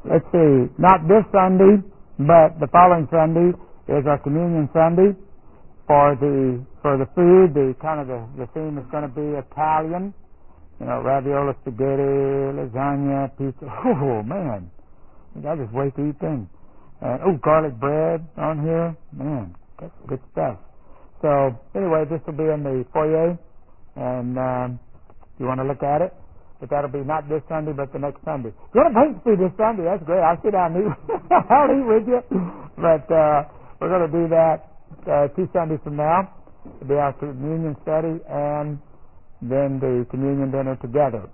let's see, not this Sunday, but the following Sunday is our Communion Sunday. For the food, the theme is going to be Italian. Ravioli, spaghetti, lasagna, pizza. Oh man, I just wait to eat things. And garlic bread on here. Man, that's good stuff. So anyway, this will be in the foyer, and you want to look at it. But that'll be not this Sunday, but the next Sunday. If you want to paint me this Sunday, that's great. I'll sit down and eat. I'll eat with you. But we're going to do that 2 Sundays from now. It'll be our communion study and then the communion dinner together.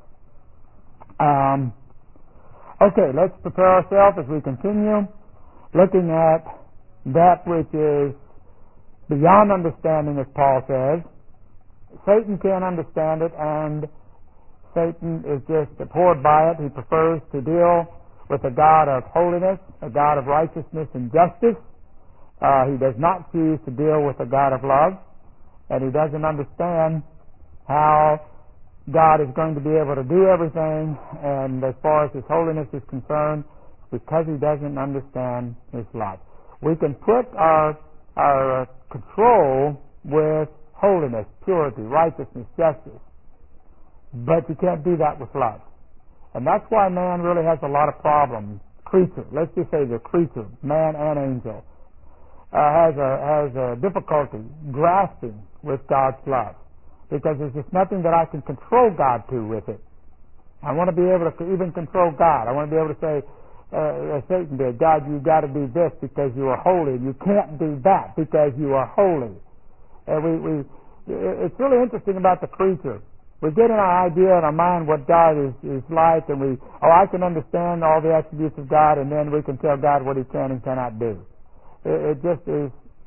Okay, let's prepare ourselves as we continue looking at that which is beyond understanding, as Paul says. Satan can't understand it, and Satan is just abhorred by it. He prefers to deal with a God of holiness, a God of righteousness and justice. He does not choose to deal with a God of love, and he doesn't understand how God is going to be able to do everything, and as far as his holiness is concerned, because he doesn't understand his love. We can put our control with holiness, purity, righteousness, justice, but you can't do that with love. And that's why man really has a lot of problems. Creature, let's just say the creature, man and angel, has a difficulty grasping with God's love, because there's just nothing that I can control God to with it. I want to be able to even control God. I want to be able to say, as Satan did, God, you've got to do this because you are holy, and you can't do that because you are holy. And it's really interesting about the creature. We get in our idea in our mind what God is like, and I can understand all the attributes of God, and then we can tell God what he can and cannot do. It just is,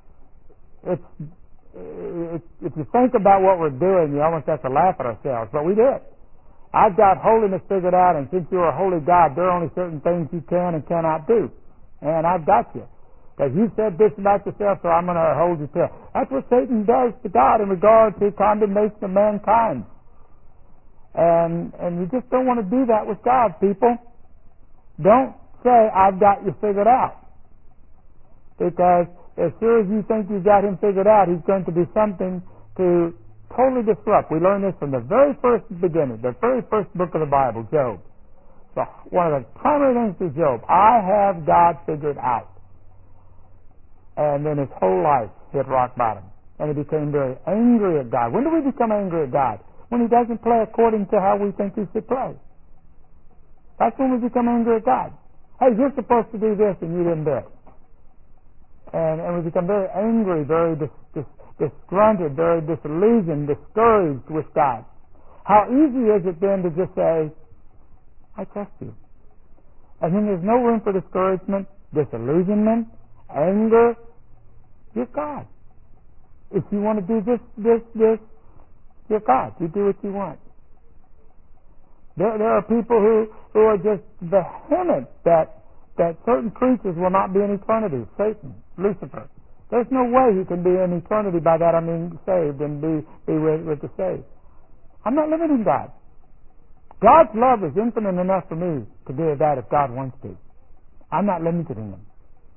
if you think about what we're doing, you almost have to laugh at ourselves, but we do it. I've got holiness figured out, and since you're a holy God, there are only certain things you can and cannot do. And I've got you. Because you said this about yourself, so I'm going to hold you to it. That's what Satan does to God in regard to condemnation of mankind. And you just don't want to do that with God, people. Don't say, I've got you figured out. Because as sure as you think you've got him figured out, he's going to do something to totally disrupt. We learn this from the very first beginning, the very first book of the Bible, Job. So one of the primary things to Job, I have God figured out. And then his whole life hit rock bottom. And he became very angry at God. When do we become angry at God? When he doesn't play according to how we think he should play. That's when we become angry at God. Hey, you're supposed to do this and you didn't do it. And we become very angry, very disgruntled, very disillusioned, discouraged with God. How easy is it then to just say, I trust you. And then there's no room for discouragement, disillusionment, anger. You're God. If you want to do this, you're God. You do what you want. There are people who are just vehement that certain creatures will not be in eternity. Satan, Lucifer. There's no way he can be in eternity. By that I mean saved and be with the saved. I'm not limiting God. God's love is infinite enough for me to do that if God wants to. I'm not limiting him.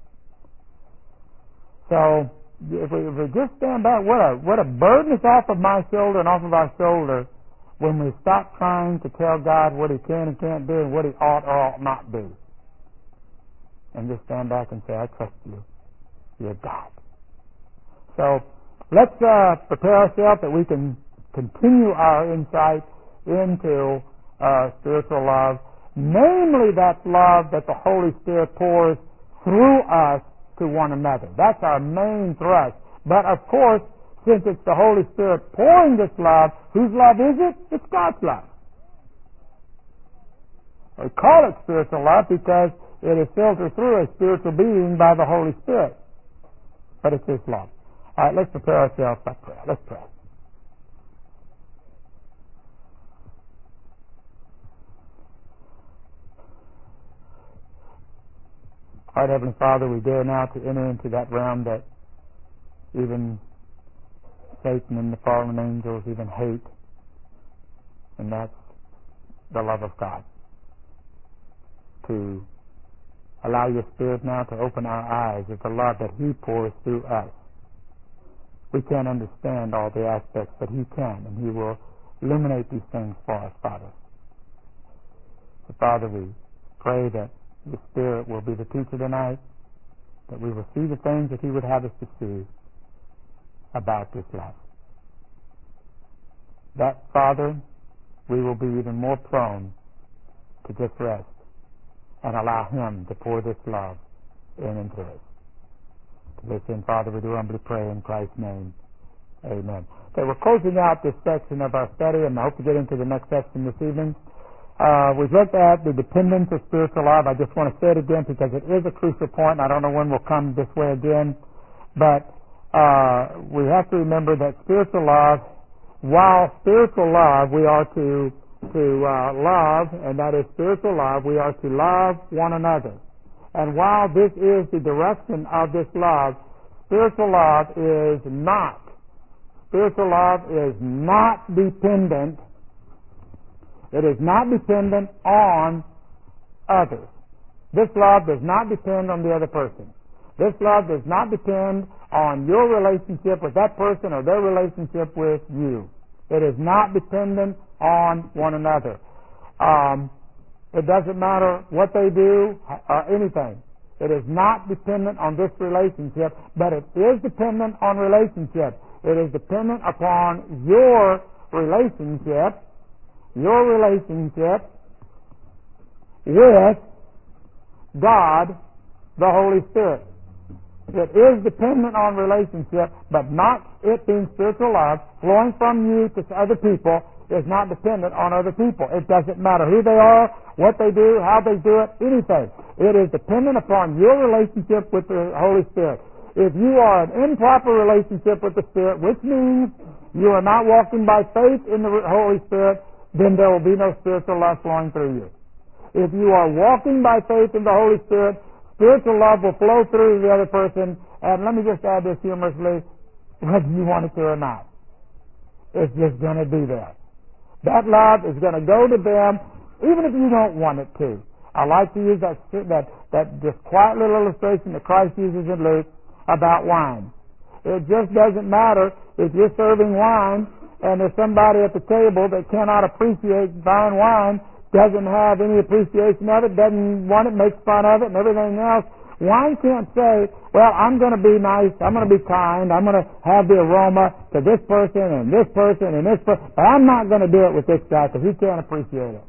So if we just stand back, what a burden is off of my shoulder and off of our shoulder when we stop trying to tell God what he can and can't do and what he ought or ought not do. And just stand back and say, I trust you. You're God. So let's prepare ourselves that we can continue our insight into spiritual love, namely that love that the Holy Spirit pours through us to one another. That's our main thrust. But of course, since it's the Holy Spirit pouring this love, whose love is it? It's God's love. We call it spiritual love because it is filtered through a spiritual being by the Holy Spirit. But it's His love. All right, let's prepare ourselves by prayer. Let's pray. All right, Heavenly Father, we dare now to enter into that realm that even Satan and the fallen angels even hate, and that's the love of God. To Allow your Spirit now to open our eyes of the love that He pours through us. We can't understand all the aspects, but He can, and He will illuminate these things for us, Father. So, Father, we pray that the Spirit will be the teacher tonight, that we will see the things that He would have us to see about this love. That, Father, we will be even more prone to just rest and allow Him to pour this love in into us. To this end, Father, we do humbly pray in Christ's name. Amen. Okay, we're closing out this section of our study, and I hope to get into the next section this evening. We've looked at the dependence of spiritual love. I just want to say it again because it is a crucial point. I don't know when we'll come this way again, but we have to remember that spiritual love, while spiritual love we are to love, and that is spiritual love, we are to love one another. And while this is the direction of this love, spiritual love is not dependent. It is not dependent on others. This love does not depend on the other person. This love does not depend on your relationship with that person or their relationship with you. It is not dependent on one another. It doesn't matter what they do or anything. It is not dependent on this relationship, but it is dependent on relationship. It is dependent upon your relationship with God, the Holy Spirit. It is dependent on relationship, but not it being spiritual love flowing from you to other people is not dependent on other people. It doesn't matter who they are, what they do, how they do it, anything. It is dependent upon your relationship with the Holy Spirit. If you are an improper relationship with the Spirit, which means you are not walking by faith in the Holy Spirit, then there will be no spiritual love flowing through you. If you are walking by faith in the Holy Spirit, spiritual love will flow through the other person, and let me just add this humorously, whether you want it to or not. It's just going to be there. That love is going to go to them, even if you don't want it to. I like to use that just quiet little illustration that Christ uses in Luke about wine. It just doesn't matter if you're serving wine and there's somebody at the table that cannot appreciate fine wine, doesn't have any appreciation of it, doesn't want it, makes fun of it and everything else. Wine can't say, well, I'm going to be nice, I'm going to be kind, I'm going to have the aroma to this person and this person and this person, but I'm not going to do it with this guy because he can't appreciate it.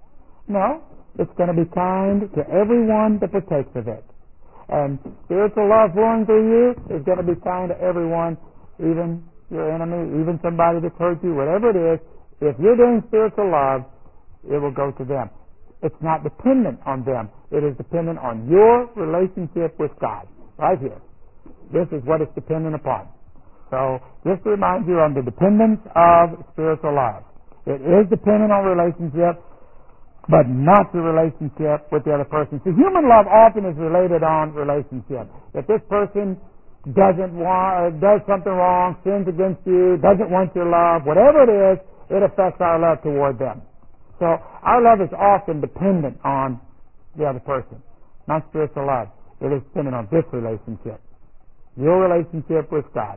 No, it's going to be kind to everyone that partakes of it. And spiritual love flowing through you is going to be kind to everyone, even your enemy, even somebody that's hurt you, whatever it is. If you're doing spiritual love, it will go to them. It's not dependent on them. It is dependent on your relationship with God. Right here. This is what it's dependent upon. So, just to remind you on the dependence of spiritual love. It is dependent on relationship, but not the relationship with the other person. So, human love often is related on relationship. If this person does something wrong, sins against you, doesn't want your love, whatever it is, it affects our love toward them. So our love is often dependent on the other person, not spiritual love. It is dependent on this relationship, your relationship with God,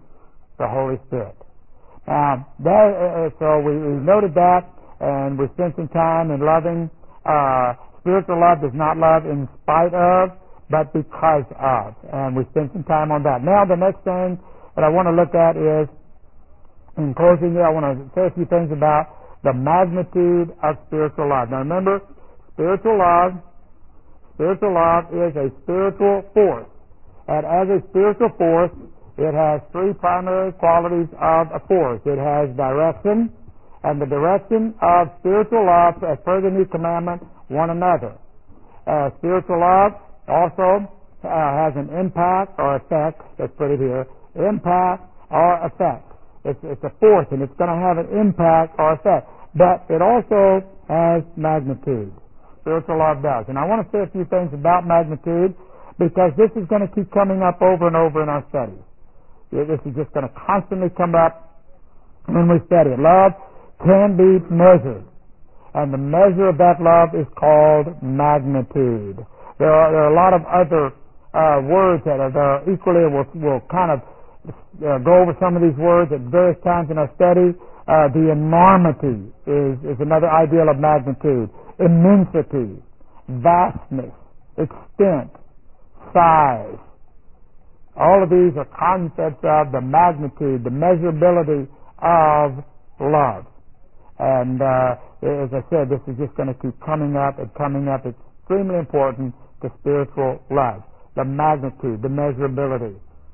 the Holy Spirit. So we noted that, and we spent some time in loving. Spiritual love does not love in spite of, but because of, and we spent some time on that. Now the next thing that I want to look at is, in closing here, I want to say a few things about the magnitude of spiritual love. Now remember, spiritual love is a spiritual force. And as a spiritual force, it has three primary qualities of a force. It has direction, and the direction of spiritual love, as per the new commandment, one another. Spiritual love also has an impact or effect. Let's put it here. Impact or effect. It's a force, and it's going to have an impact or effect. But it also has magnitude. Spiritual love does. And I want to say a few things about magnitude, because this is going to keep coming up over and over in our studies. This is just going to constantly come up when we study it. Love can be measured. And the measure of that love is called magnitude. There are a lot of other words that are equally. We'll kind of go over some of these words at various times in our study. The enormity is another ideal of magnitude. Immensity, vastness, extent, size. All of these are concepts of the magnitude, the measurability of love. And as I said, this is just going to keep coming up and coming up. It's extremely important to spiritual love. The magnitude, the measurability.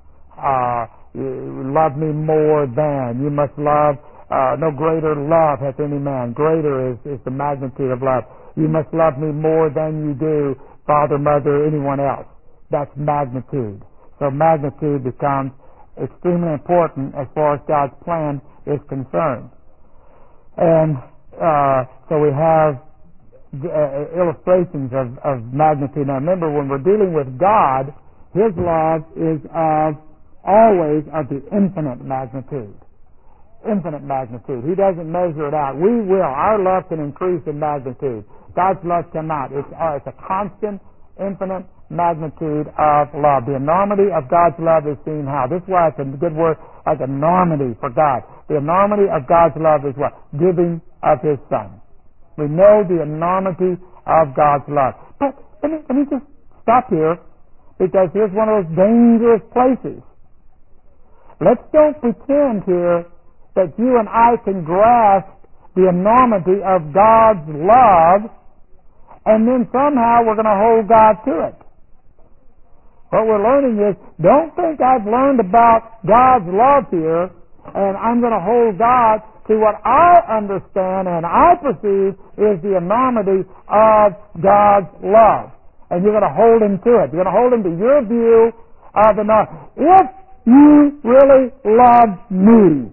Love me more than. You must love. No greater love hath any man. Greater is the magnitude of love. You must love me more than you do father, mother, anyone else. That's magnitude. So magnitude becomes extremely important as far as God's plan is concerned. And so we have illustrations of magnitude. Now remember, when we're dealing with God, His love is always of the infinite magnitude. Infinite magnitude. He doesn't measure it out. We will. Our love can increase in magnitude. God's love cannot. It's a constant, infinite magnitude of love. The enormity of God's love is seen how? This is why it's a good word, like enormity for God. The enormity of God's love is what? Giving of His Son. We know the enormity of God's love. But let me just stop here, because here's one of those dangerous places. Let's don't pretend here that you and I can grasp the enormity of God's love, and then somehow we're going to hold God to it. What we're learning is, don't think I've learned about God's love here, and I'm going to hold God to what I understand and I perceive is the enormity of God's love. And you're going to hold Him to it. You're going to hold Him to your view of the enormity. If you really love me.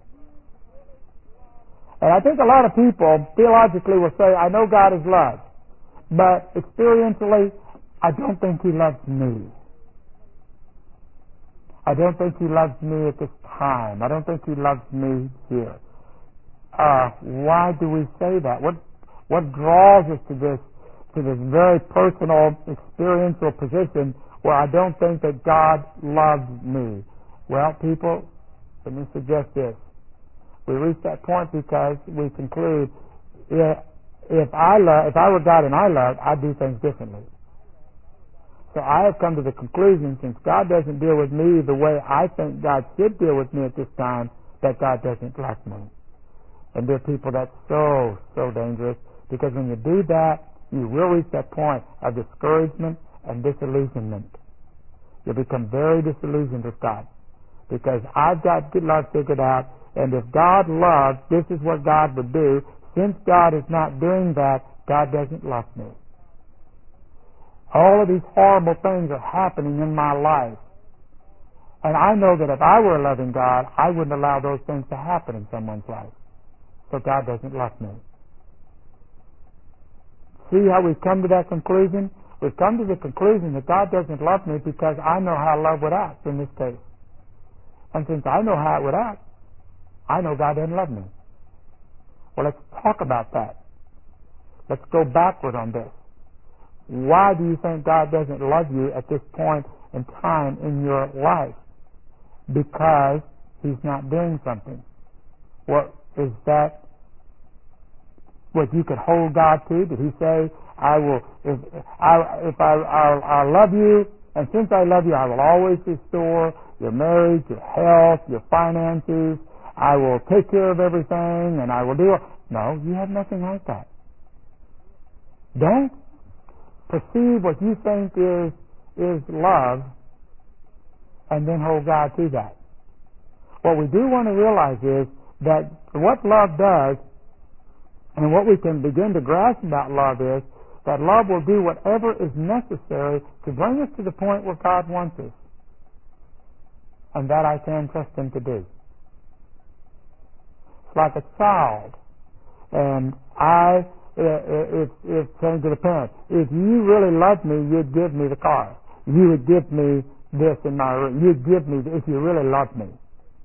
And I think a lot of people theologically will say, I know God is love, but experientially, I don't think He loves me. I don't think He loves me at this time. I don't think He loves me here. Why do we say that? What draws us to this very personal, experiential position where I don't think that God loves me? Well, people, let me suggest this. We reach that point because we conclude, if I were God and I loved, I'd do things differently. So I have come to the conclusion, since God doesn't deal with me the way I think God should deal with me at this time, that God doesn't love me. And there are people that's so dangerous, because when you do that, you will reach that point of discouragement and disillusionment. You'll become very disillusioned with God, because I've got good love figured out, and if God loves, this is what God would do. Since God is not doing that, God doesn't love me. All of these horrible things are happening in my life. And I know that if I were a loving God, I wouldn't allow those things to happen in someone's life. So God doesn't love me. See how we've come to that conclusion? We've come to the conclusion that God doesn't love me because I know how love would act in this case. And since I know how it would act, I know God doesn't love me. Well, let's talk about that. Let's go backward on this. Why do you think God doesn't love you at this point in time in your life? Because He's not doing something. What is that? What you could hold God to? Did He say, I love you, and since I love you, I will always restore your marriage, your health, your finances. I will take care of everything, and I will do it. No, you have nothing like that. Don't perceive what you think is love and then hold God to that. What we do want to realize is that what love does, and what we can begin to grasp about love is that love will do whatever is necessary to bring us to the point where God wants us. And that I can trust Him to do. It's like a child. And it's saying to the parent, if you really loved me, you'd give me the car. You would give me this in my room. You'd give me this if you really loved me.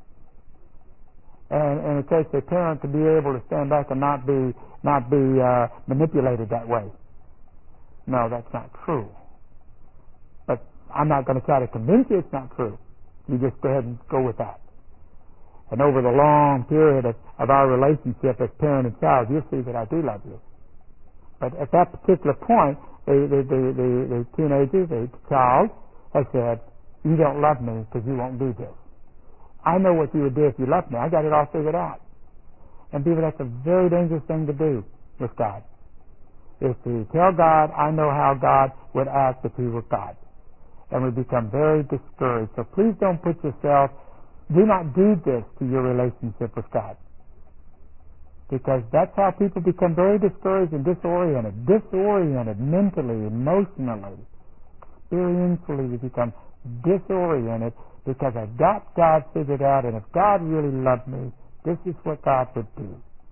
And it takes a parent to be able to stand back and not be manipulated that way. No, that's not true. I'm not going to try to convince you it's not true. You just go ahead and go with that. And over the long period of our relationship as parent and child, you'll see that I do love you. But at that particular point, the teenager, the child, has said, you don't love me because you won't do this. I know what you would do if you loved me. I got it all figured out. And people, that's a very dangerous thing to do with God, is to tell God, I know how God would act if He were God. And we become very discouraged. So please don't put yourself, do not do this to your relationship with God. Because that's how people become very discouraged and disoriented. Disoriented mentally, emotionally, experientially, we become disoriented because I got God figured out, and if God really loved me, this is what God would do.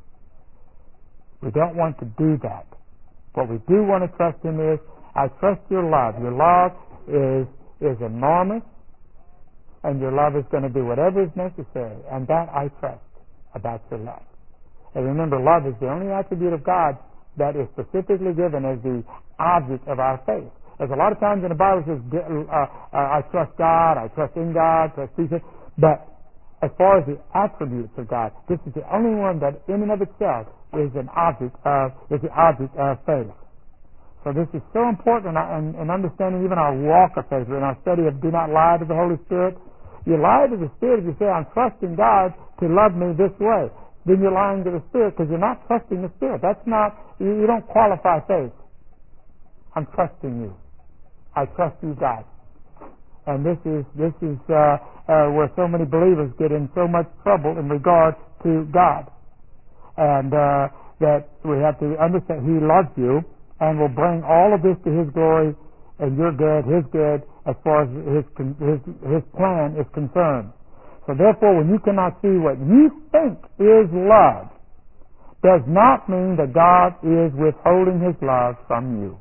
We don't want to do that. What we do want to trust Him is, I trust your love. Your love is enormous, and your love is going to do whatever is necessary, and that I trust about your love. And remember, love is the only attribute of God that is specifically given as the object of our faith. There's a lot of times in the Bible it says, I trust God, I trust in God, trust Jesus, but as far as the attributes of God, this is the only one that in and of itself is the object of faith. So this is so important in understanding even our walk of faith. In our study of do not lie to the Holy Spirit, you lie to the Spirit if you say, I'm trusting God to love me this way. Then you're lying to the Spirit because you're not trusting the Spirit. That's not, you don't qualify faith. I'm trusting you. I trust you, God. And this is where so many believers get in so much trouble in regard to God. And that we have to understand He loves you and will bring all of this to His glory and your good, His good, as far as His plan is concerned. So therefore, when you cannot see what you think is love, does not mean that God is withholding His love from you.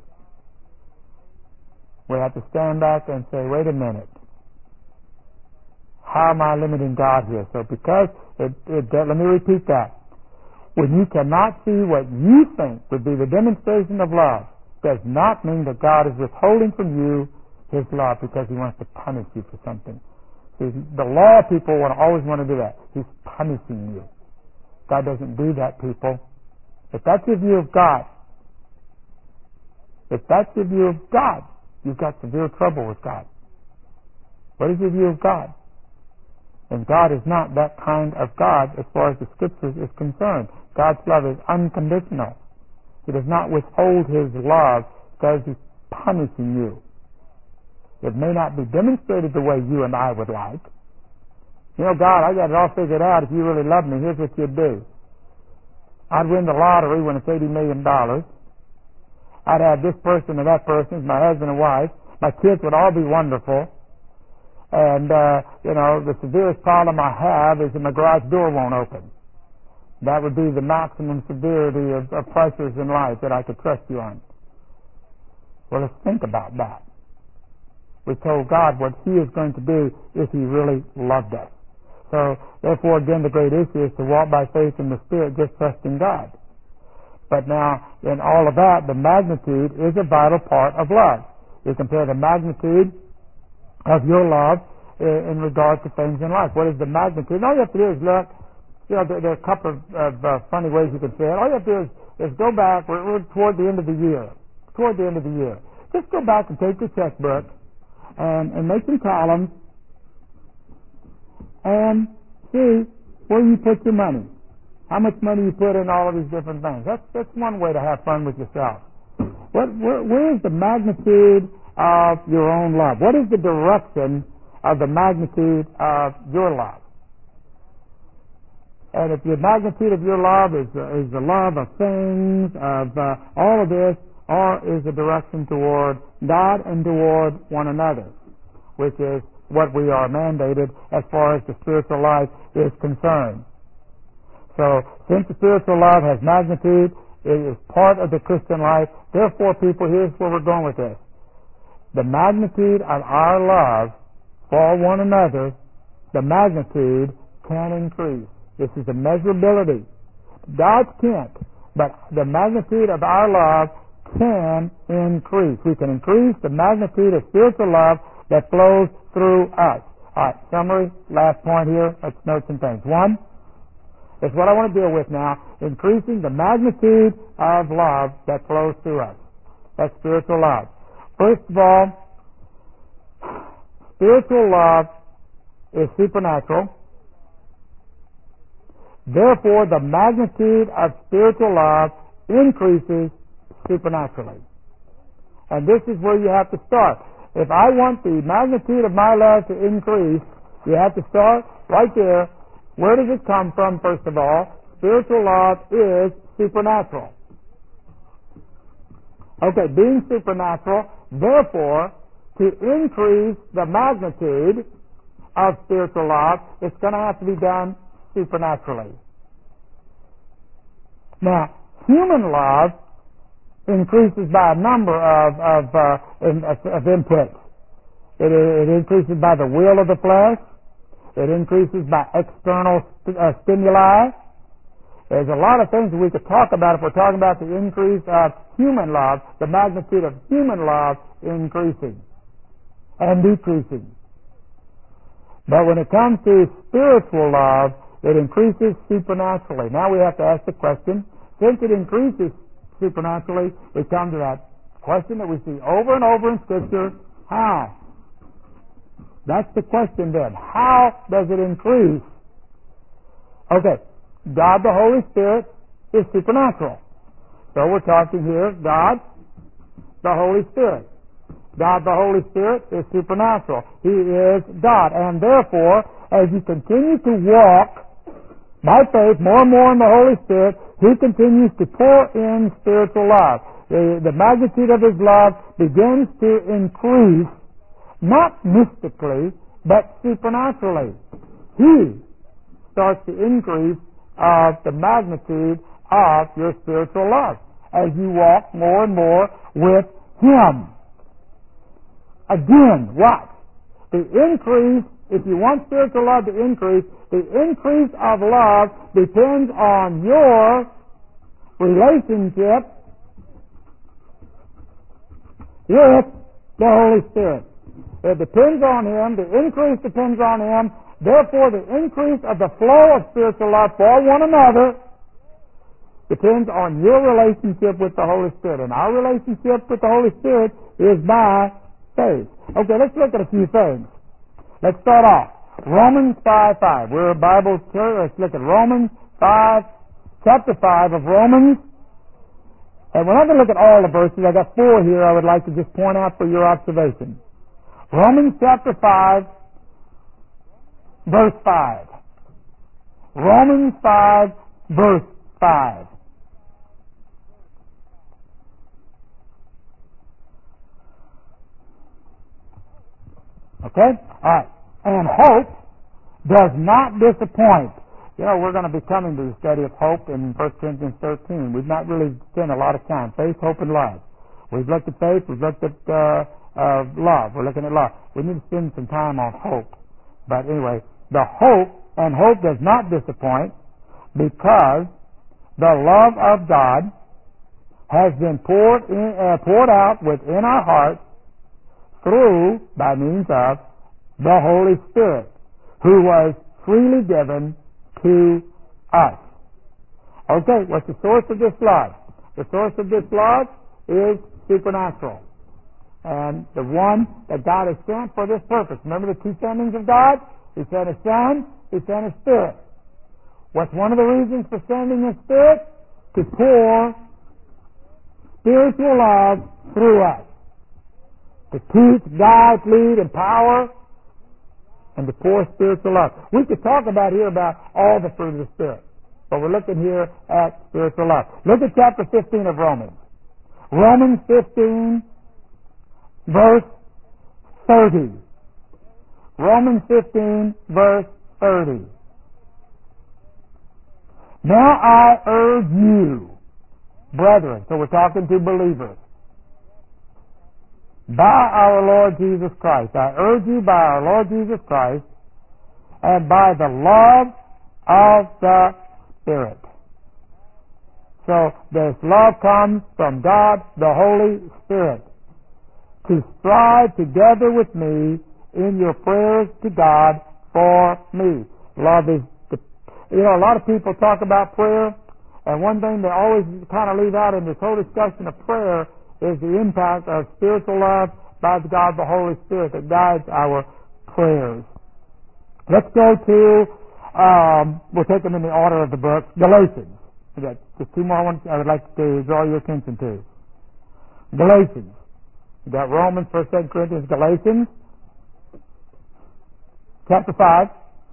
We have to stand back and say, wait a minute. How am I limiting God here? So because, let me repeat that. When you cannot see what you think would be the demonstration of love, does not mean that God is withholding from you His love because He wants to punish you for something. See, the law people always want to do that. He's punishing you. God doesn't do that, people. If that's your view of God, you've got severe trouble with God. What is your view of God? And God is not that kind of God as far as the Scriptures is concerned. God's love is unconditional. He does not withhold His love because He's punishing you. It may not be demonstrated the way you and I would like. You know, God, I got it all figured out. If you really love me, here's what you'd do. I'd win the lottery when it's $80 million. I'd have this person and that person as my husband and wife. My kids would all be wonderful. And, the severest problem I have is that my garage door won't open. That would be the maximum severity of pressures in life that I could trust you on. Well, let's think about that. We told God what He is going to do if He really loved us. So, therefore, again, the great issue is to walk by faith in the Spirit, just trusting God. But now, in all of that, the magnitude is a vital part of love. You compare the magnitude of your love in regard to things in life. What is the magnitude? And all you have to do is look. There are a couple of funny ways you can say it. All you have to do is go back. We're toward the end of the year. Toward the end of the year. Just go back and take your checkbook and make some columns and see where you put your money. How much money you put in all of these different things. That's one way to have fun with yourself. Where is the magnitude of your own love? What is the direction of the magnitude of your love? And if the magnitude of your love is the love of things, of all of this, or is the direction toward God and toward one another, which is what we are mandated as far as the spiritual life is concerned. So, since the spiritual love has magnitude, it is part of the Christian life. Therefore, people, here's where we're going with this. The magnitude of our love for one another, the magnitude can increase. This is the measurability. God's can't, but the magnitude of our love can increase. We can increase the magnitude of spiritual love that flows through us. All right, summary, last point here. Let's note some things. One, is what I want to deal with now, increasing the magnitude of love that flows through us. That's spiritual love. First of all, spiritual love is supernatural. Therefore, the magnitude of spiritual love increases supernaturally. And this is where you have to start. If I want the magnitude of my love to increase, you have to start right there. Where does it come from, first of all? Spiritual love is supernatural. Okay, being supernatural, therefore, to increase the magnitude of spiritual love, it's going to have to be done supernaturally. Now, human love increases by a number of inputs. It increases by the will of the flesh. It increases by external stimuli. There's a lot of things that we could talk about if we're talking about the increase of human love, the magnitude of human love increasing and decreasing. But when it comes to spiritual love, it increases supernaturally. Now we have to ask the question, since it increases supernaturally, we come to that question that we see over and over in Scripture, how? That's the question then. How does it increase? Okay, God the Holy Spirit is supernatural. So we're talking here, God the Holy Spirit. God the Holy Spirit is supernatural. He is God. And therefore, as you continue to walk by faith more and more in the Holy Spirit, He continues to pour in spiritual love. The magnitude of His love begins to increase, not mystically, but supernaturally. He starts to increase the magnitude of your spiritual love as you walk more and more with Him. Again, watch. The increase, if you want spiritual love to increase, the increase of love depends on your relationship with the Holy Spirit. It depends on Him. The increase depends on Him. Therefore, the increase of the flow of spiritual love for one another depends on your relationship with the Holy Spirit. And our relationship with the Holy Spirit is by faith. Okay, let's look at a few things. Let's start off. Romans 5:5. We're a Bible church. Let's look at Romans 5, chapter 5 of Romans. And we're not going to look at all the verses. I got 4 here I would like to just point out for your observation. Romans chapter 5, verse 5. Romans 5, verse 5. Okay? All right. And hope does not disappoint. You know, we're going to be coming to the study of hope in 1 Corinthians 13. We've not really spent a lot of time. Faith, hope, and love. We've looked at faith. We've looked at love. We're looking at love. We need to spend some time on hope. But anyway, the hope, and hope does not disappoint, because the love of God has been poured out within our hearts through, by means of, the Holy Spirit, who was freely given to us. Okay, what's the source of this love? The source of this love is supernatural. And the one that God has sent for this purpose. Remember the two sendings of God? He sent His Son, He sent His Spirit. What's one of the reasons for sending His Spirit? To pour spiritual love through us. To teach, guide, lead, empower, and to pour spiritual love. We could talk about here about all the fruit of the Spirit, but we're looking here at spiritual love. Look at chapter 15 of Romans. Romans 15, verse 30. Romans 15, verse 30. Now I urge you, brethren, so we're talking to believers, by our Lord Jesus Christ. I urge you by our Lord Jesus Christ and by the love of the Spirit. So this love comes from God, the Holy Spirit, to strive together with me in your prayers to God for me. Love is, a lot of people talk about prayer, and one thing they always kind of leave out in this whole discussion of prayer is the impact of spiritual love by God the Holy Spirit that guides our prayers. Let's go to, we'll take them in the order of the book, Galatians. We got just two more ones I would like to draw your attention to. Galatians. We got Romans, 1st, 2nd Corinthians, Galatians, chapter 5.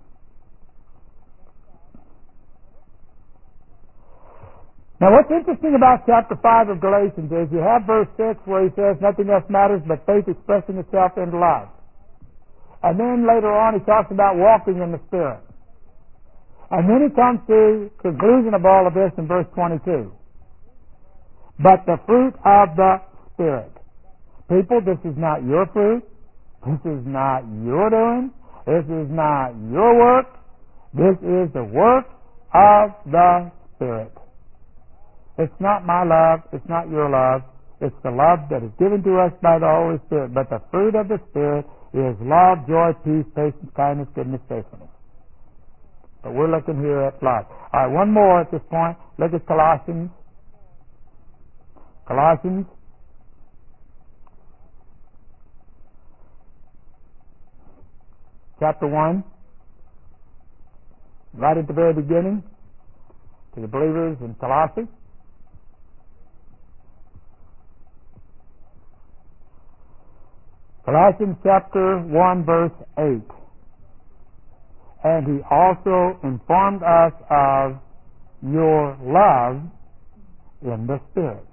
Now what's interesting about chapter 5 of Galatians is you have verse 6 where he says nothing else matters but faith expressing itself in love. And then later on he talks about walking in the Spirit. And then he comes to the conclusion of all of this in verse 22. But the fruit of the Spirit. People, this is not your fruit. This is not your doing. This is not your work. This is the work of the Spirit. It's not my love. It's not your love. It's the love that is given to us by the Holy Spirit. But the fruit of the Spirit is love, joy, peace, patience, kindness, goodness, faithfulness. But we're looking here at love. All right, one more at this point. Look at Colossians. Colossians. Chapter 1. Right at the very beginning. To the believers in Colossae. Colossians chapter 1 verse 8. And he also informed us of your love in the Spirit.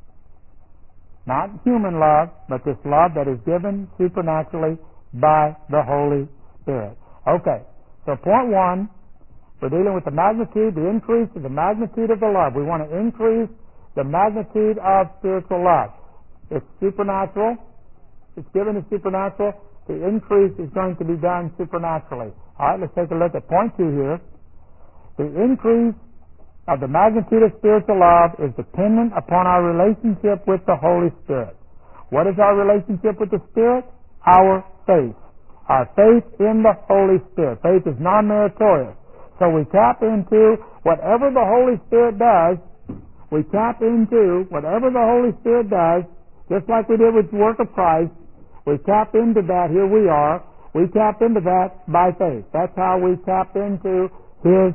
Not human love, but this love that is given supernaturally by the Holy Spirit. Okay, so point 1, we're dealing with the magnitude, the increase of the magnitude of the love. We want to increase the magnitude of spiritual love. It's supernatural. It's given as supernatural. The increase is going to be done supernaturally. All right, let's take a look at point 2 here. The increase of the magnitude of spiritual love is dependent upon our relationship with the Holy Spirit. What is our relationship with the Spirit? Our faith. Our faith in the Holy Spirit. Faith is non-meritorious. So we tap into whatever the Holy Spirit does. We tap into whatever the Holy Spirit does, just like we did with the work of Christ. We tap into that. Here we are. We tap into that by faith. That's how we tap into His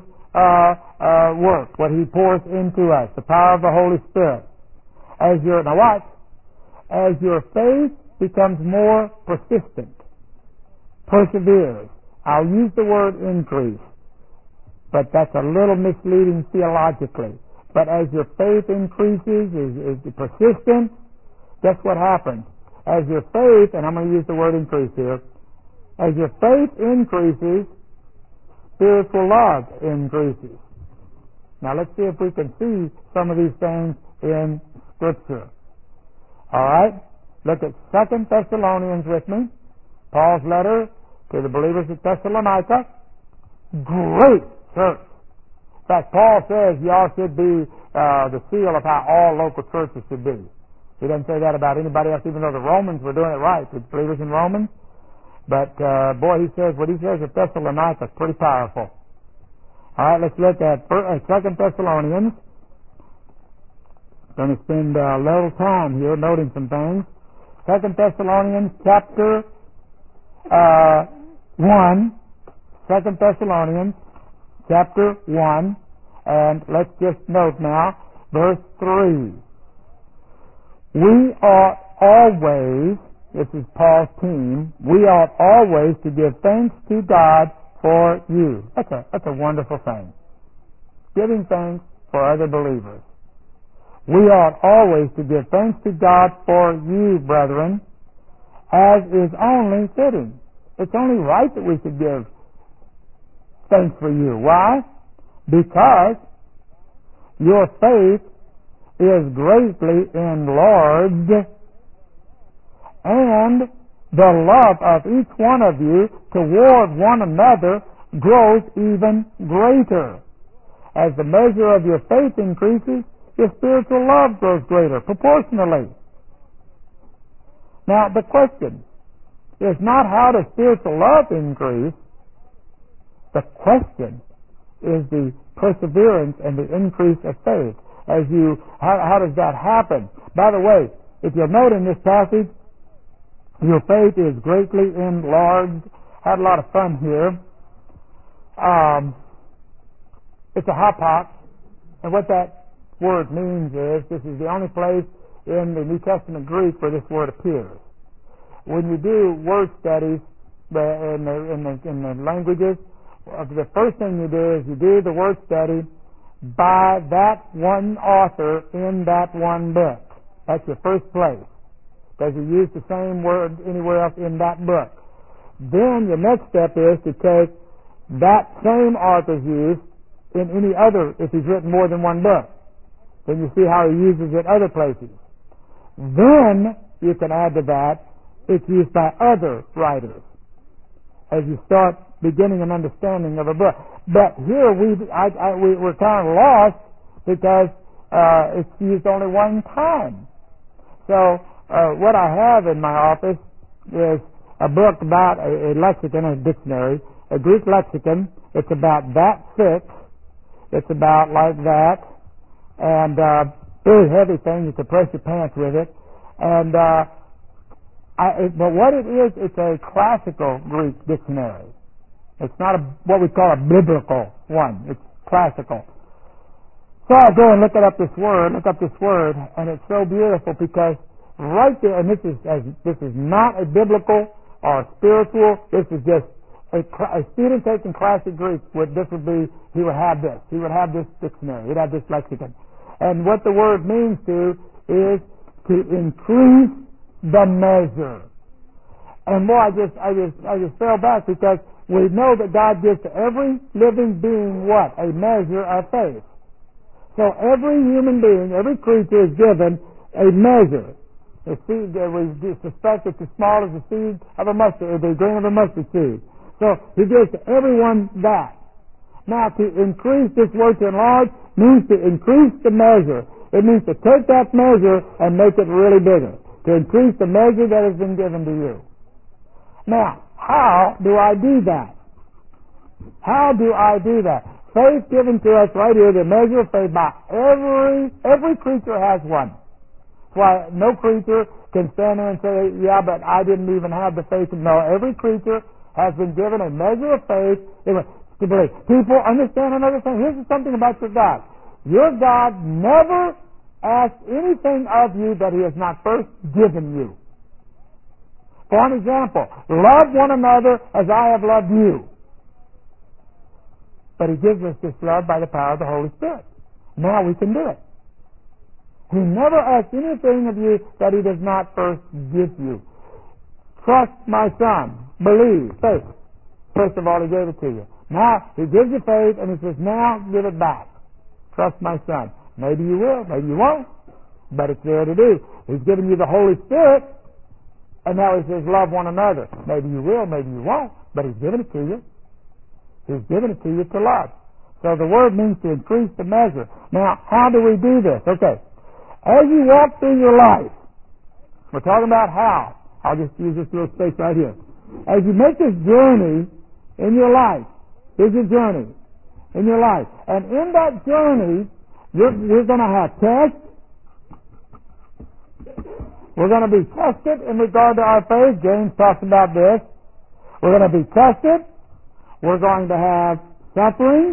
work, what He pours into us, the power of the Holy Spirit. Now watch. As your faith becomes more persistent, perseveres. I'll use the word increase, but that's a little misleading theologically. But as your faith increases, is persistent, guess what happens? As your faith, and I'm going to use the word increase here, as your faith increases, spiritual love increases. Now let's see if we can see some of these things in Scripture. All right? Look at 2 Thessalonians with me. Paul's letter to the believers at Thessalonica. Great church. In fact, Paul says y'all should be the seal of how all local churches should be. He doesn't say that about anybody else, even though the Romans were doing it right, the believers in Romans. But, boy, he says, what he says at Thessalonica is pretty powerful. All right, let's look at 2 Thessalonians. Going to spend a little time here noting some things. 2 Thessalonians chapter 1. 2 Thessalonians chapter 1. And let's just note now, verse 3. We ought always, this is Paul's team, we ought always to give thanks to God for you. That's a wonderful thing. Giving thanks for other believers. We ought always to give thanks to God for you, brethren, as is only fitting. It's only right that we should give thanks for you. Why? Because your faith is greatly enlarged, and the love of each one of you toward one another grows even greater. As the measure of your faith increases, your spiritual love grows greater, proportionally. Now, the question is not how does spiritual love increase. The question is the perseverance and the increase of faith. How does that happen? By the way, if you'll note in this passage, your faith is greatly enlarged. Had a lot of fun here. It's a hapax, and what that word means is this is the only place in the New Testament Greek where this word appears. When you do word studies in the languages, the first thing you do is you do the word study by that one author in that one book. That's your first place. Does he use the same word anywhere else in that book? Then your next step is to take that same author's use in any other, if he's written more than one book. Then you see how he uses it other places. Then you can add to that, it's used by other writers as you start beginning an understanding of a book. But here we're kind of lost because it's used only one time. So what I have in my office is a book about a lexicon, a dictionary, a Greek lexicon. It's about that thick. It's about like that, and very heavy thing. You can press your pants with it. And but what it is, it's a classical Greek dictionary. It's not what we call a biblical one. It's classical. So I go and look up this word, and it's so beautiful because right there, and this is not a biblical or spiritual. This is just a student taking classic Greek. He would have this. He would have this dictionary. He'd have this lexicon. And what the word means is to increase the measure. And boy, I just fell back because we know that God gives to every living being what? A measure of faith. So every human being, every creature is given a measure. The seed that we suspect it's as small as the seed of a mustard, or the grain of a mustard seed. So he gives to everyone that. Now, to increase, this word to enlarge means to increase the measure. It means to take that measure and make it really bigger. To increase the measure that has been given to you. Now, how do I do that? How do I do that? Faith given to us right here, the measure of faith by every creature has one. That's why no creature can stand there and say, yeah, but I didn't even have the faith. No, every creature has been given a measure of faith to believe. People, understand another thing. Here's something about your God. Your God never asks anything of you that He has not first given you. For an example, love one another as I have loved you. But He gives us this love by the power of the Holy Spirit. Now we can do it. He never asks anything of you that He does not first give you. Trust my Son. Believe. Faith. First of all, He gave it to you. Now, He gives you faith, and He says, now give it back. Trust my Son. Maybe you will, maybe you won't, but it's there to do. He's given you the Holy Spirit, and now He says, love one another. Maybe you will, maybe you won't, but He's given it to you. He's given it to you to love. So the word means to increase the measure. Now, how do we do this? Okay. As you walk through your life, we're talking about how. I'll just use this little space right here. As you make this journey in your life, here's your journey in your life. And in that journey, we're going to have tests. We're going to be tested in regard to our faith. James talks about this. We're going to be tested. We're going to have suffering.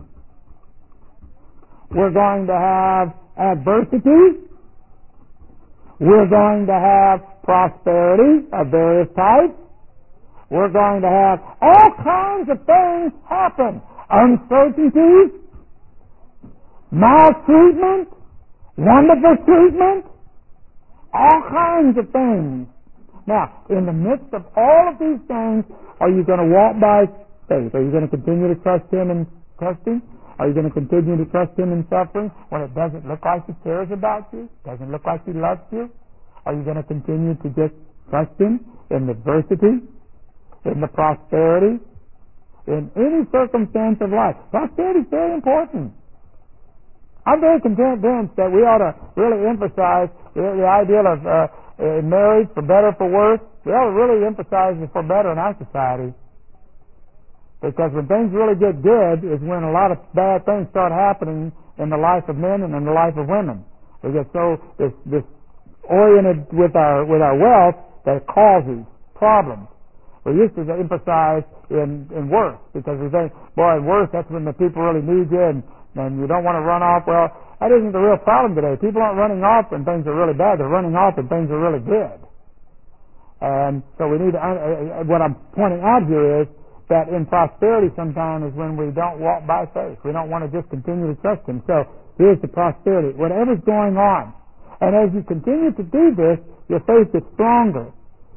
We're going to have adversity. We're going to have prosperity of various types. We're going to have all kinds of things happen. Uncertainties, maltreatment, wonderful treatment, all kinds of things. Now, in the midst of all of these things, are you going to walk by faith? Are you going to continue to trust Him in testing? Are you going to continue to trust Him in suffering when it doesn't look like He cares about you? Doesn't look like He loves you? Are you going to continue to just trust Him in adversity, in the prosperity, in any circumstance of life? Prosperity is very important. I'm very convinced that we ought to really emphasize the idea of in marriage, for better, for worse. Well, it really emphasizes for better in our society. Because when things really get good is when a lot of bad things start happening in the life of men and in the life of women. We get so this oriented with our wealth that it causes problems. We used to emphasize in worse, because we think, boy, in worse, that's when the people really need you and you don't want to run off. Well, that isn't the real problem today. People aren't running off when things are really bad. They're running off when things are really good. And so we need to, what I'm pointing out here is that in prosperity sometimes is when we don't walk by faith. We don't want to just continue to trust Him. So here's the prosperity. Whatever's going on. And as you continue to do this, your faith gets stronger,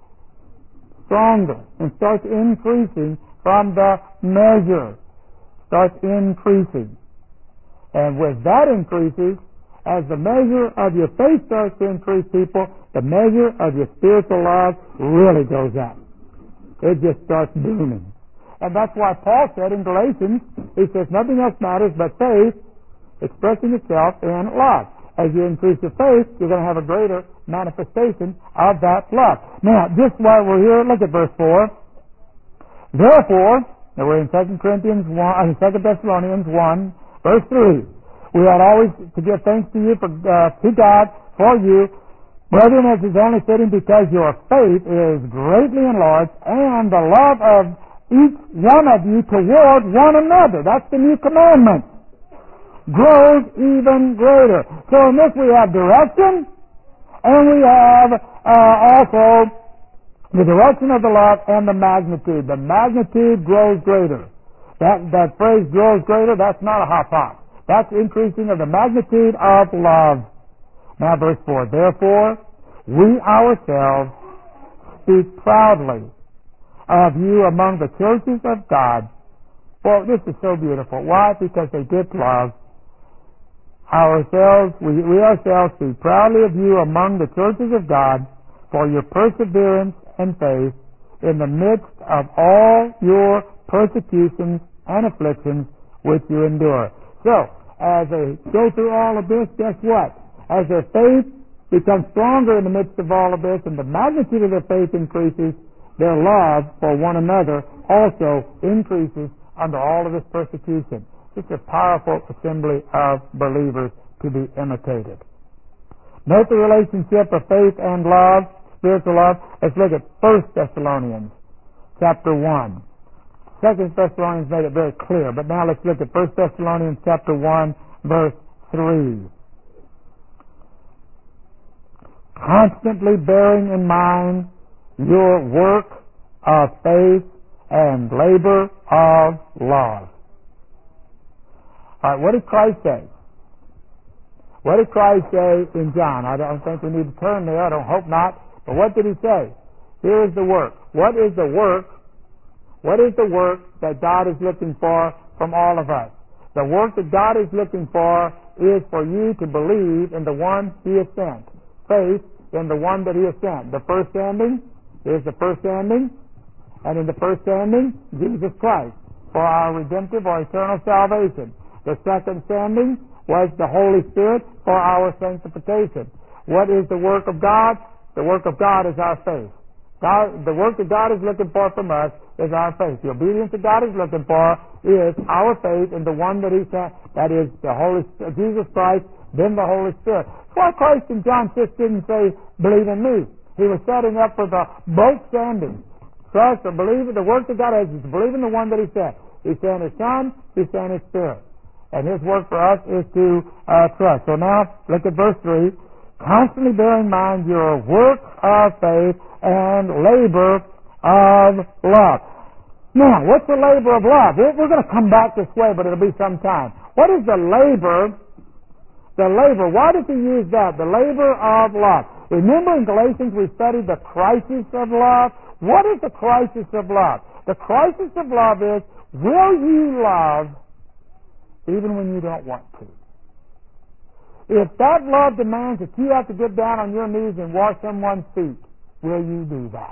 and starts increasing from the measure. Starts increasing. And with that increases, as the measure of your faith starts to increase, people, the measure of your spiritual love really goes up. It just starts booming. And that's why Paul said in Galatians, he says, nothing else matters but faith expressing itself in love. As you increase your faith, you're going to have a greater manifestation of that love. Now, just while we're here, look at verse 4. Therefore, now we're in 2 Thessalonians 1, verse 3. We ought always to give thanks to you, to God, for you, brethren, as is only fitting, because your faith is greatly enlarged, and the love of each one of you toward one another. That's the new commandment. Grows even greater. So in this we have direction, and we have also the direction of the love and the magnitude. The magnitude grows greater. That phrase grows greater, that's not a hop. That's increasing of the magnitude of love. Now verse 4. Therefore, we ourselves speak proudly of you among the churches of God. Well, this is so beautiful. Why? Because they get love. We ourselves speak proudly of you among the churches of God for your perseverance and faith in the midst of all your persecutions and afflictions which you endure. So, as they go through all of this, guess what? As their faith becomes stronger in the midst of all of this and the magnitude of their faith increases, their love for one another also increases under all of this persecution. It's a powerful assembly of believers to be imitated. Note the relationship of faith and love, spiritual love. Let's look at 1 Thessalonians chapter 1. 2 Thessalonians made it very clear, but now let's look at 1 Thessalonians chapter 1, verse 3. Constantly bearing in mind your work of faith and labor of love. All right, what did Christ say? What did Christ say in John? I don't think we need to turn there. I don't hope not. But what did He say? Here is the work. What is the work? What is the work that God is looking for from all of us? The work that God is looking for is for you to believe in the one He has sent. Faith in the one that He has sent. The first standing is the first standing, and in the first standing, Jesus Christ, for our redemptive or eternal salvation. The second standing was the Holy Spirit for our sanctification. What is the work of God? The work of God is our faith. The work that God is looking for from us is our faith. The obedience that God is looking for is our faith in the one that He sent, that is the Jesus Christ, then the Holy Spirit. That's why Christ in John 6 didn't say, believe in me. He was setting up for the both standings. Trust or believe in the work that God has is to believe in the one that He sent. He sent His Son, He sent His Spirit. And His work for us is to trust. So now, look at verse 3. Constantly bear in mind your work of faith and labor of love. Now, what's the labor of love? We're going to come back this way, but it'll be some time. What is the labor? The labor, why does He use that? The labor of love. Remember in Galatians we studied the crisis of love? What is the crisis of love? The crisis of love is, will you love even when you don't want to? If that love demands that you have to get down on your knees and wash someone's feet, will you do that?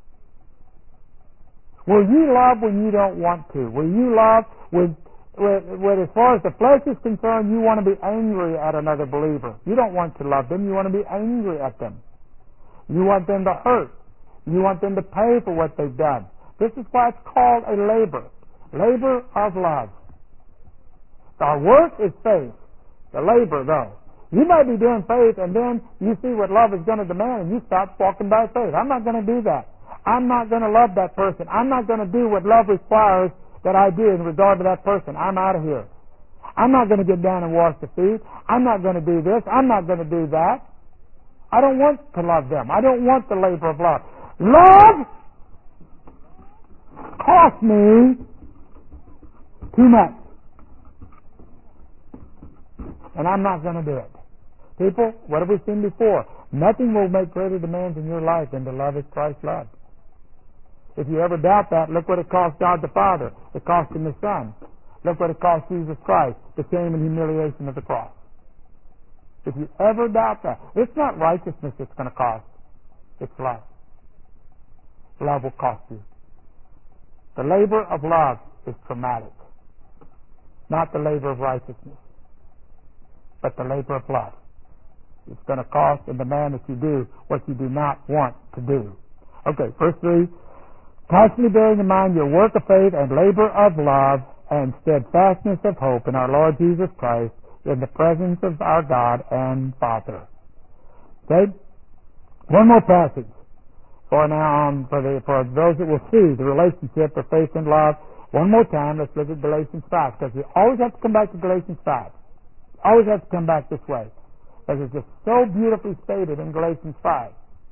Will you love when you don't want to? Will you love when as far as the flesh is concerned, you want to be angry at another believer? You don't want to love them, you want to be angry at them. You want them to hurt. You want them to pay for what they've done. This is why it's called a labor. Labor of love. Our work is faith. The labor, though. You might be doing faith, and then you see what love is going to demand, and you stop walking by faith. I'm not going to do that. I'm not going to love that person. I'm not going to do what love requires that I do in regard to that person. I'm out of here. I'm not going to get down and wash the feet. I'm not going to do this. I'm not going to do that. I don't want to love them. I don't want the labor of love. Love cost me too much. And I'm not going to do it. People, what have we seen before? Nothing will make greater demands in your life than to love as Christ loved. If you ever doubt that, look what it cost God the Father. It cost Him His Son. Look what it cost Jesus Christ, the shame and humiliation of the cross. If you ever doubt that, it's not righteousness it's going to cost. It's love. Love will cost you. The labor of love is traumatic. Not the labor of righteousness, but the labor of love. It's going to cost and demand that you do what you do not want to do. Okay, verse 3. Constantly bearing in mind your work of faith and labor of love and steadfastness of hope in our Lord Jesus Christ in the presence of our God and Father. Okay? One more passage for now on for those that will see the relationship of faith and love. One more time, let's look at Galatians 5, because you always have to come back to Galatians 5. Always have to come back this way, because it's just so beautifully stated in Galatians 5.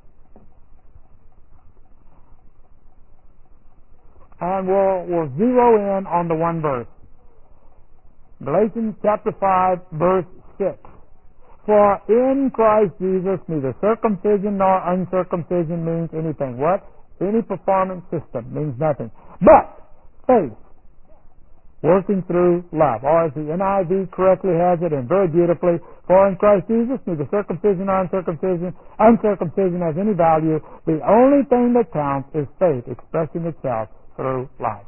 And we'll zero in on the one verse. Galatians chapter 5, verse 6. For in Christ Jesus neither circumcision nor uncircumcision means anything. What? Any performance system means nothing. But faith, working through love. Or as the NIV correctly has it, and very beautifully, for in Christ Jesus neither circumcision nor uncircumcision has any value. The only thing that counts is faith expressing itself through life.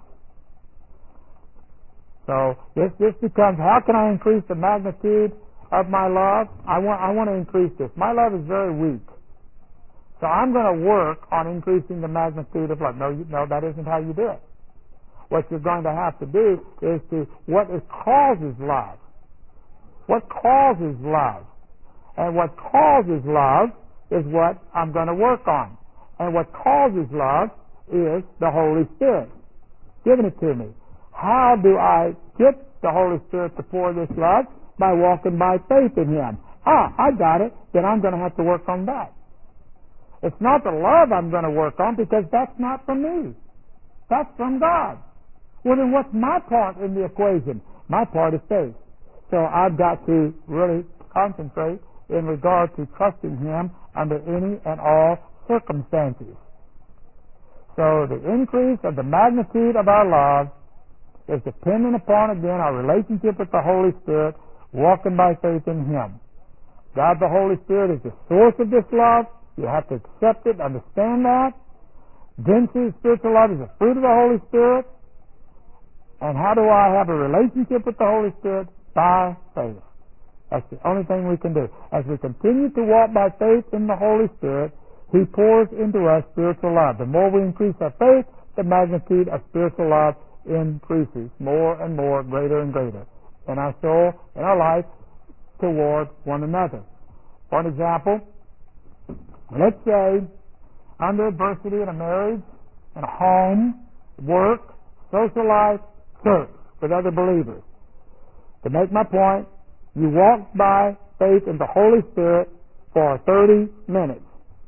So this becomes, how can I increase the magnitude of my love? I want to increase this. My love is very weak. So I'm going to work on increasing the magnitude of love. No, that isn't how you do it. What you're going to have to do is what causes love. What causes love? And what causes love is what I'm going to work on. And what causes love is the Holy Spirit giving it to me. How do I get the Holy Spirit to pour this love? By walking by faith in Him. I got it. Then I'm going to have to work on that. It's not the love I'm going to work on, because that's not from me. That's from God. Well, then what's my part in the equation? My part is faith. So I've got to really concentrate in regard to trusting Him under any and all circumstances. So the increase of the magnitude of our love is dependent upon, again, our relationship with the Holy Spirit, walking by faith in Him. God the Holy Spirit is the source of this love. You have to accept it, understand that. Density of spiritual love is the fruit of the Holy Spirit. And how do I have a relationship with the Holy Spirit? By faith. That's the only thing we can do. As we continue to walk by faith in the Holy Spirit, He pours into us spiritual love. The more we increase our faith, the magnitude of spiritual love increases more and more, greater and greater in our soul, in our life, toward one another. For an example, let's say under adversity in a marriage, in a home, work, social life, church, with other believers. To make my point, you walk by faith in the Holy Spirit for 30 minutes.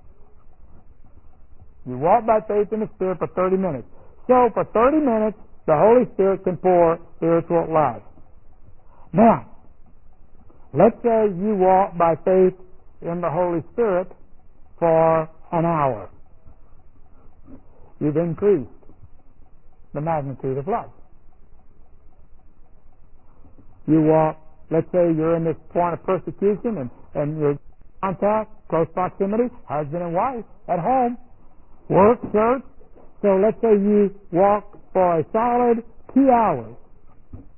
You walk by faith in the Spirit for 30 minutes. So for 30 minutes, the Holy Spirit can pour spiritual love. Now, let's say you walk by faith in the Holy Spirit for an hour. You've increased the magnitude of love. You walk, let's say you're in this point of persecution and you're in contact, close proximity, husband and wife, at home, work, church. So let's say you walk for a solid 2 hours.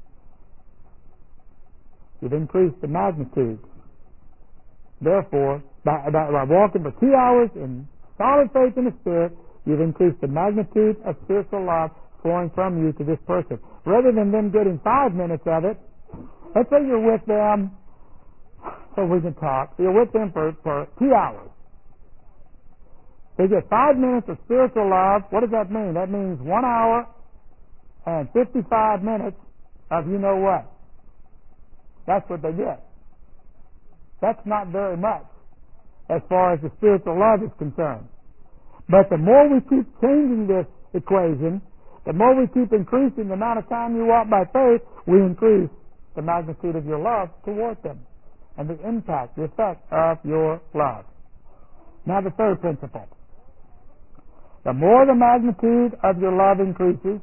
You've increased the magnitude. Therefore, By walking for 2 hours in solid faith in the Spirit, you've increased the magnitude of spiritual love flowing from you to this person. Rather than them getting 5 minutes of it, let's say you're with them, so we can talk. You're with them for 2 hours. They get 5 minutes of spiritual love. What does that mean? That means 1 hour and 55 minutes of you know what. That's what they get. That's not very much as far as the spiritual love is concerned. But the more we keep changing this equation, the more we keep increasing the amount of time you walk by faith, we increase the magnitude of your love toward them and the impact, the effect of your love. Now the third principle. The more the magnitude of your love increases,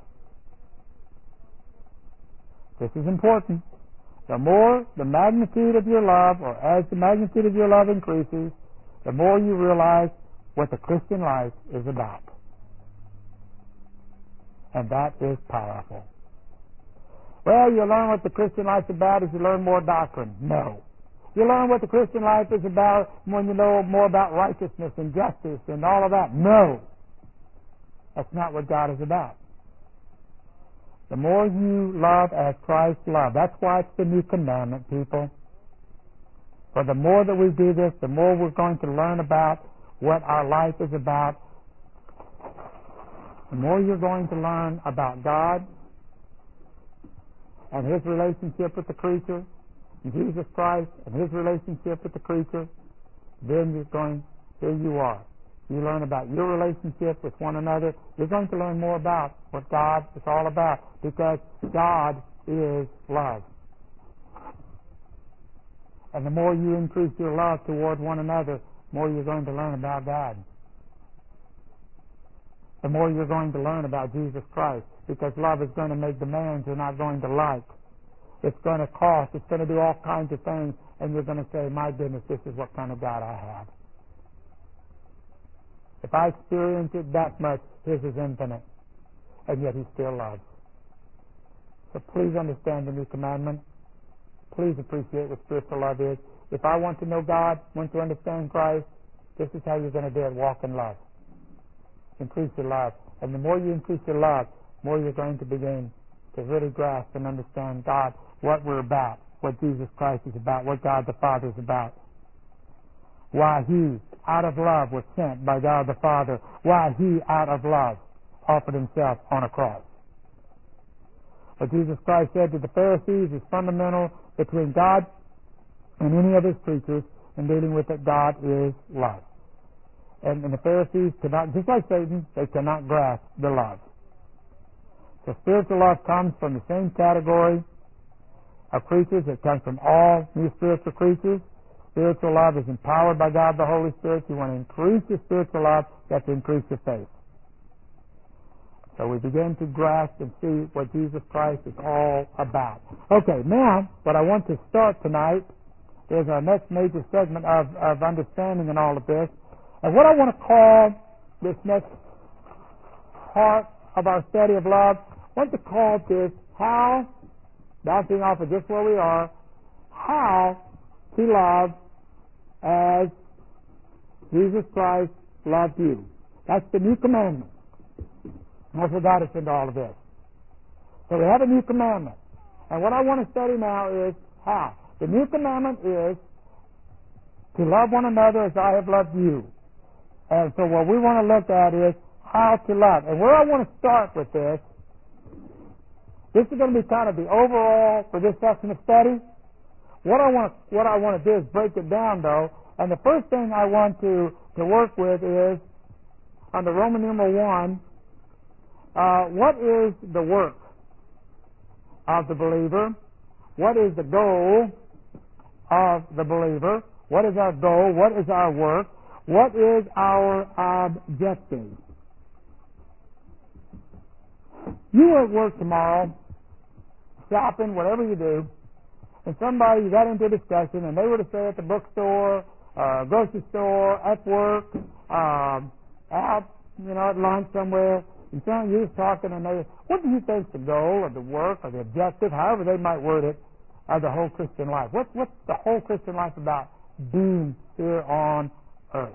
this is important, the more the magnitude of your love, or as the magnitude of your love increases, the more you realize what the Christian life is about. And that is powerful. Well, you learn what the Christian life is about as you learn more doctrine. No. You learn what the Christian life is about when you know more about righteousness and justice and all of that. No. That's not what God is about. The more you love as Christ loved. That's why it's the new commandment, people. For the more that we do this, the more we're going to learn about what our life is about. The more you're going to learn about God and His relationship with the creature, and Jesus Christ and His relationship with the creature, then here you are. You learn about your relationship with one another. You're going to learn more about what God is all about, because God is love. And the more you increase your love toward one another, the more you're going to learn about God. The more you're going to learn about Jesus Christ, because love is going to make demands you're not going to like. It's going to cost. It's going to do all kinds of things, and you're going to say, my goodness, this is what kind of God I have. If I experience it that much, His is infinite, and yet He still loves. So please understand the new commandment. Please appreciate what spiritual love is. If I want to know God, want to understand Christ, this is how you're going to do it. Walk in love. Increase your love. And the more you increase your love, the more you're going to begin to really grasp and understand God, what we're about, what Jesus Christ is about, what God the Father is about. Why He, out of love, was sent by God the Father. Why He, out of love, offered Himself on a cross. What Jesus Christ said to the Pharisees is fundamental between God and any of His creatures in dealing with it. God is love. And the Pharisees cannot, just like Satan, they cannot grasp the love. So spiritual love comes from the same category of creatures. It comes from all new spiritual creatures. Spiritual love is empowered by God the Holy Spirit. You want to increase your spiritual love, you have to increase your faith. So we begin to grasp and see what Jesus Christ is all about. Okay, now, what I want to start tonight is our next major segment of understanding in all of this. And what I want to call this next part of our study of love, I want to call this how, bouncing off of just where we are, how to love as Jesus Christ loved you. That's the new commandment. That's what got us into all of this. So we have a new commandment. And what I want to study now is how. The new commandment is to love one another as I have loved you. And so what we want to look at is how to love. And where I want to start with this is going to be kind of the overall for this section of study. What I want to do is break it down, though. And the first thing I want to work with is on the Roman numeral 1. What is the work of the believer? What is the goal of the believer? What is our goal? What is our work? What is our objective? You are at work tomorrow, shopping, whatever you do, and somebody, you got into a discussion, and they were to say at the bookstore, grocery store, at work, out, at lunch somewhere, and so you're just talking, and they, what do you think the goal or the work or the objective, however they might word it, of the whole Christian life? What's the whole Christian life about? being here on earth.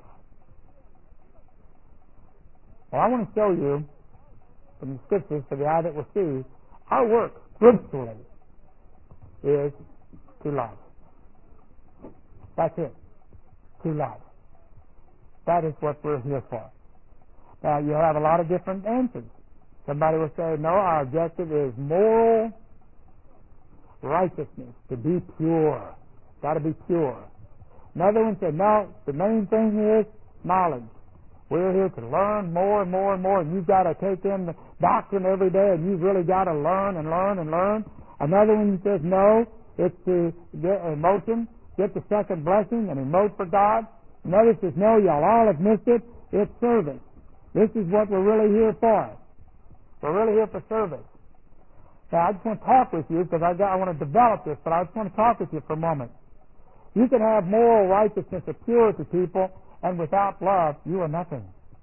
Well, I want to show you from the Scriptures, for the eye that will see, our work scripturally is to love. That's it. To love. That is what we're here for. Now, you'll have a lot of different answers. Somebody will say, no, our objective is moral righteousness, to be pure. Got to be pure. Another one said, no, the main thing is knowledge. We're here to learn more and more and more, and you've got to take in the doctrine every day, and you've really got to learn and learn and learn. Another one says, no, it's to get emotion, get the second blessing, and emote for God. Another says, no, y'all all have missed it. It's service. This is what we're really here for. We're really here for service. Now, I just want to talk with you because I want to develop this, but I just want to talk with you for a moment. You can have moral righteousness or purity, people, and without love, you are nothing.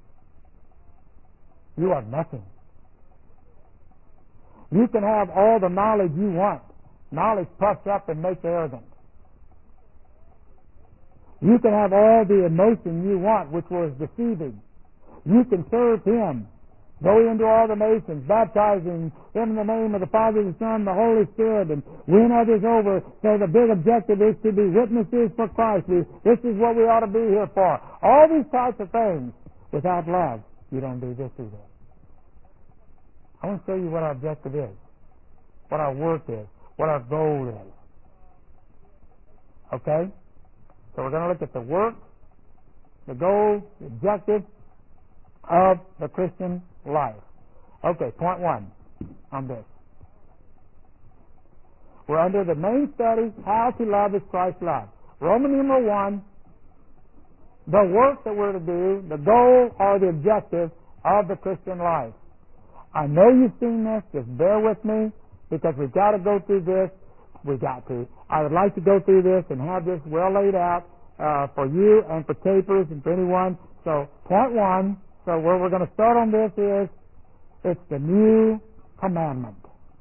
You are nothing. You can have all the knowledge you want. Knowledge puffs up and makes arrogant. You can have all the emotion you want, which was deceiving. You can serve Him. Go into all the nations, baptizing them in the name of the Father, the Son, the Holy Spirit, and win others over. So the big objective is to be witnesses for Christ. This is what we ought to be here for. All these types of things. Without love, you don't do this either. I want to show you what our objective is, what our work is, what our goal is. Okay? So we're going to look at the work, the goal, the objective of the Christian life. Okay, point one on this. We're under the main study, how to love as Christ loved. Roman numeral 1, the work that we're to do, the goal or the objective of the Christian life. I know you've seen this, just bear with me, because we've got to go through this. We've got to. I would like to go through this and have this well laid out for you and for tapers and for anyone. So, point one, so where we're going to start on this is, it's the new commandment.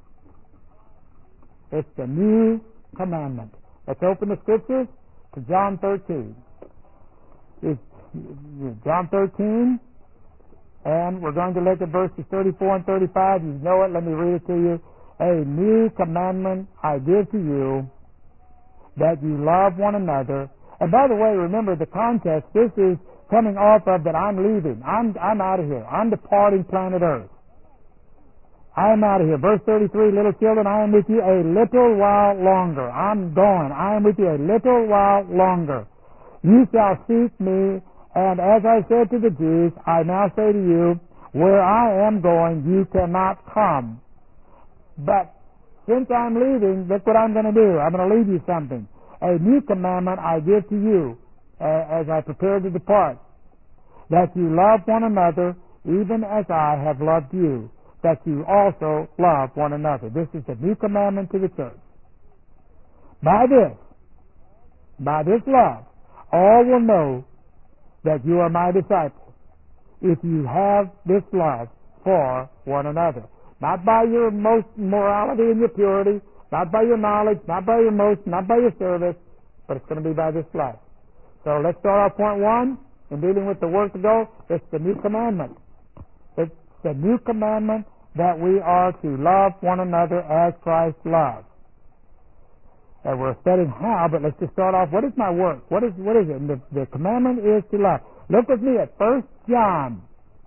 It's the new commandment. Let's open the Scriptures to John 13. It's John 13, and we're going to look at verses 34 and 35. You know it. Let me read it to you. A new commandment I give to you, that you love one another. And by the way, remember the context. This is coming off of that I'm leaving. I'm out of here. I'm departing planet Earth. I am out of here. Verse 33, little children, I am with you a little while longer. I'm gone. I am with you a little while longer. You shall seek me, and as I said to the Jews, I now say to you, where I am going, you cannot come. But since I'm leaving, look what I'm going to do. I'm going to leave you something. A new commandment I give to you as I prepare to depart, that you love one another even as I have loved you, that you also love one another. This is the new commandment to the church. By this love, all will know that you are my disciples, if you have this love for one another. Not by your most morality and your purity, not by your knowledge, not by your emotion, not by your service, but it's going to be by this love. So let's start off point one in dealing with the work to go. It's the new commandment. It's the new commandment that we are to love one another as Christ loved. And we're studying how, but let's just start off. What is my work? What is it? And the commandment is to love. Look with me at 1 John.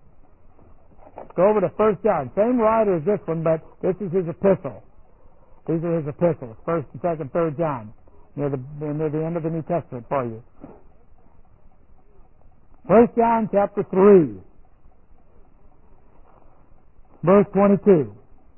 Go over to 1 John. Same writer as this one, but this is his epistle. These are his epistles, 1st, 2nd, 3rd John, near the end of the New Testament for you. 1 John chapter 3, verse 22.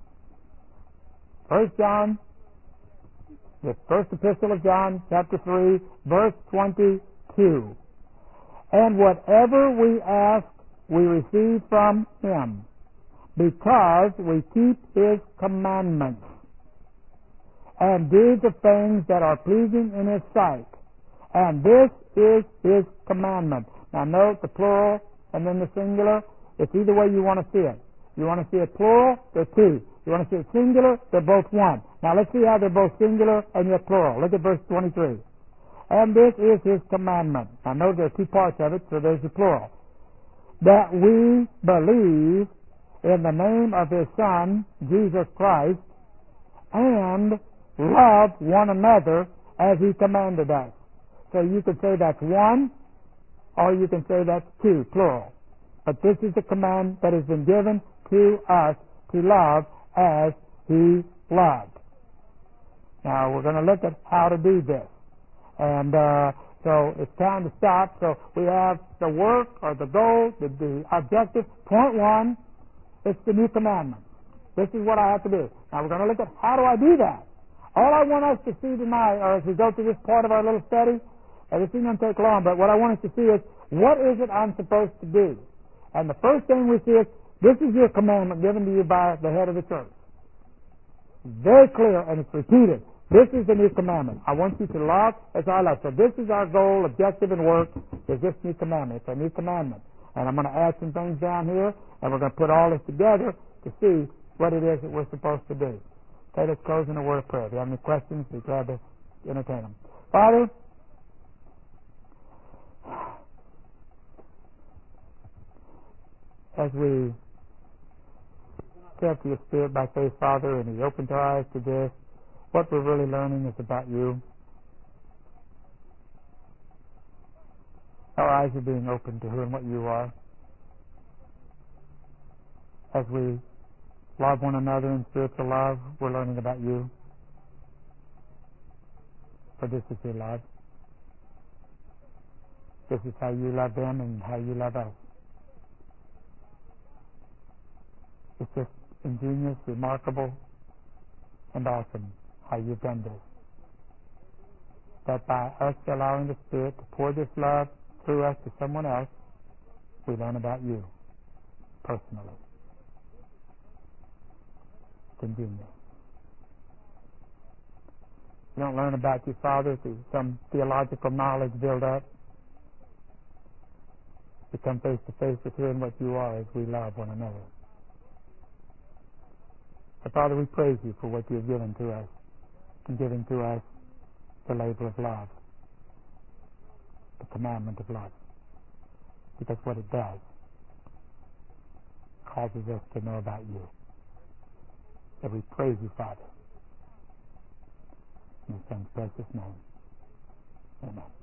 1 John, the first epistle of John, chapter 3, verse 22. And whatever we ask, we receive from Him, because we keep His commandments and do the things that are pleasing in His sight. And this is His commandment. Now note the plural and then the singular. It's either way you want to see it. You want to see it plural, they're two. You want to see it singular, they're both one. Now let's see how they're both singular and yet plural. Look at verse 23. And this is His commandment. Now note there are two parts of it, so there's the plural. That we believe in the name of His Son, Jesus Christ, and love one another as He commanded us. So you could say that's one, or you can say that's two, plural. But this is the command that has been given to us to love as He loved. Now we're going to look at how to do this. And so it's time to stop. So we have the work or the goal, the objective. Point one, it's the new commandment. This is what I have to do. Now we're going to look at how do I do that. All I want us to see tonight, or as we go through this part of our little study, and this isn't going to take long, but what I want us to see is, what is it I'm supposed to do? And the first thing we see is, this is your commandment given to you by the head of the church. Very clear, and it's repeated. This is the new commandment. I want you to love as I love. So this is our goal, objective, and work, is this new commandment. It's a new commandment. And I'm going to add some things down here, and we're going to put all this together to see what it is that we're supposed to do. Okay, let's close in a word of prayer. If you have any questions, be glad to entertain them. Father, as we step to your Spirit by faith, Father, and He opens our eyes to this, what we're really learning is about you. Our eyes are being opened to who and what you are. As we love one another in spiritual love, we're learning about you. For this is your love. This is how you love them and how you love us. It's just ingenious, remarkable, and awesome how you've done this. That by us allowing the Spirit to pour this love through us to someone else, we learn about you personally. It's ingenious. You don't learn about you, Father, through some theological knowledge built up. We come face to face with hearing what you are as we love one another. But Father, we praise you for what you have given to us, and giving to us the labor of love, the commandment of love. Because what it does causes us to know about you. So we praise you, Father. In your Son's precious name. Amen.